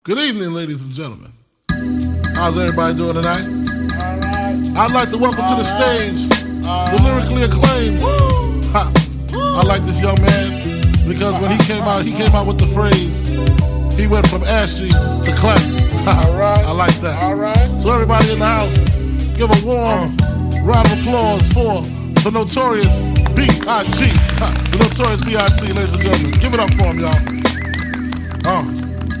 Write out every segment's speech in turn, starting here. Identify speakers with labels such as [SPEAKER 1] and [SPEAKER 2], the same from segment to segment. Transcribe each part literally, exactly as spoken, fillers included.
[SPEAKER 1] Good evening, ladies and gentlemen. How's everybody doing tonight? Right. I'd like to welcome All to the right. stage All the lyrically acclaimed. Ha. I like this young man because when he came out, he came out with the phrase, he went from ashy to classy. All right. I like that. All right. So everybody in the house, give a warm round of applause for the notorious B I G The notorious B I G ladies and gentlemen. Give it up for him, y'all. Uh.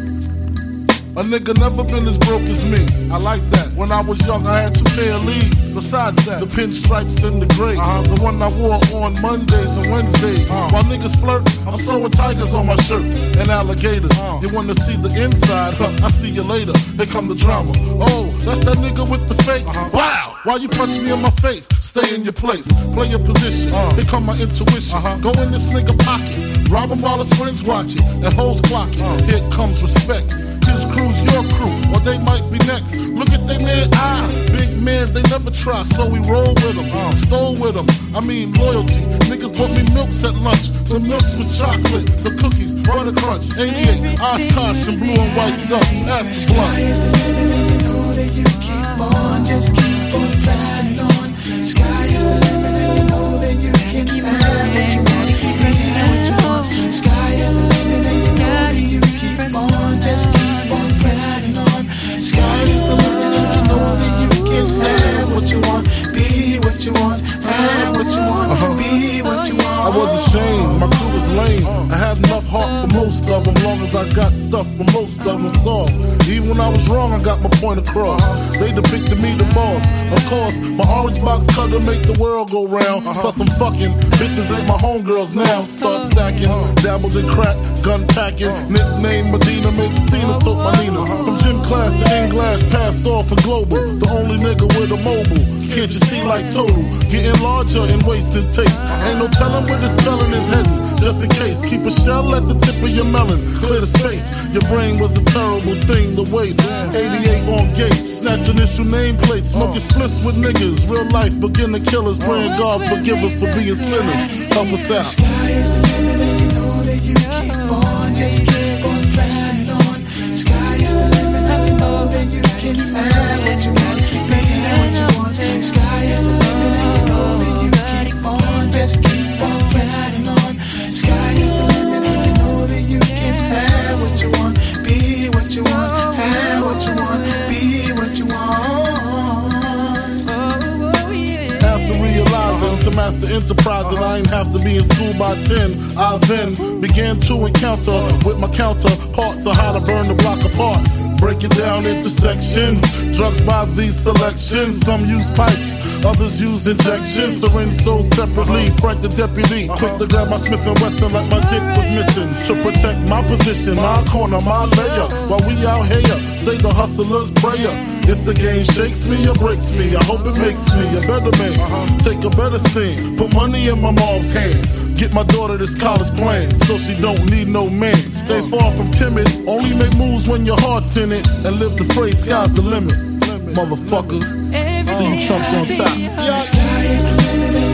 [SPEAKER 1] A nigga never been as broke as me. I like that. When I was young, I had two pair of leaves. Besides that, the pinstripes and the gray. Uh-huh. The one I wore on Mondays and Wednesdays. Uh-huh. While niggas flirt, I'm sewing tigers on my shirt and alligators. Uh-huh. You wanna see the inside? Huh, I see you later. Here come the drama. Oh, that's that nigga with the fake. Uh-huh. Wow! Why you punch me in my face? Stay in your place. Play your position. Uh-huh. Here come my intuition. Uh-huh. Go in this nigga pocket. Rob him while his friends watching. And hoes clocking. Uh-huh. Here comes respect. His crew's your crew, or they might be next. Look at they man, ah, big man, they never try, so we roll with them, uh, stole with them. I mean loyalty. Niggas bought me milks at lunch, the milks with chocolate, the cookies, butter crunch, eighty-eight, Oshkosh and blue and white duck. Ask the blood.
[SPEAKER 2] Sky is the limit, and you know that you keep on, just keep on pressing on. Sky is the limit, and you know that you can have what you want, be what you want. Sky is the limit, and you know that you keep on, just keep on pressing on. Sky is the limit, and you know that you can have what you want, be what you want, have what you want, uh-huh. be what you want.
[SPEAKER 1] I was ashamed, my crew was lame. I had enough heart for most of them, long as I got stuff for most of them soft. Even when I was wrong, I got my point across. They depicted me the boss. Of course, my orange box cutter make the world go round. Plus I'm fucking bitches ain't my homegirls now. Start stacking, dabbled in crack, gun packing. Nickname Medina, made the scenes, took my Nina. From gym class to English, passed off for global. The only nigga with a mobile. Can't you see like total? Getting larger in wasted taste. Ain't no telling where this felon is heading. Just in case, keep a shell at the tip of your melon. Clear the space. Your brain was a terrible thing to waste. eighty-eight on gates, snatch initial nameplates. Smoking splits with niggas. Real life beginner killers. Praying God forgive us for being sinners. Help us out.
[SPEAKER 2] Sky is the limit, and you know that you keep on, just keep on pressing on. Sky is the limit, and you know that you can have what you want, be what you want. Sky is the limit, and you know that you keep on, just keep on pressing on. Sky is the limit, and you know that you can have what you want, be what you want, have what you want, be what you want.
[SPEAKER 1] After realizing to master enterprise, and I ain't have to be in school by ten, I then began to encounter with my counterpart to how to burn the block apart. Break it down into sections. Drugs by these selections. Some use pipes, others use injections. Syringe sold separately. Frank the deputy, quick to grab my Smith and Wesson like my dick was missing. To protect my position, my corner, my layer. While we out here, say the hustler's prayer. If the game shakes me or breaks me, I hope it makes me a better man. Take a better stand, put money in my mom's hand. Get my daughter this college plan, so she don't need no man. Stay far from timid, only make moves when your heart's in it. And live the phrase, sky's the limit, motherfucker. See you chumps on top.
[SPEAKER 2] Sky is the limit.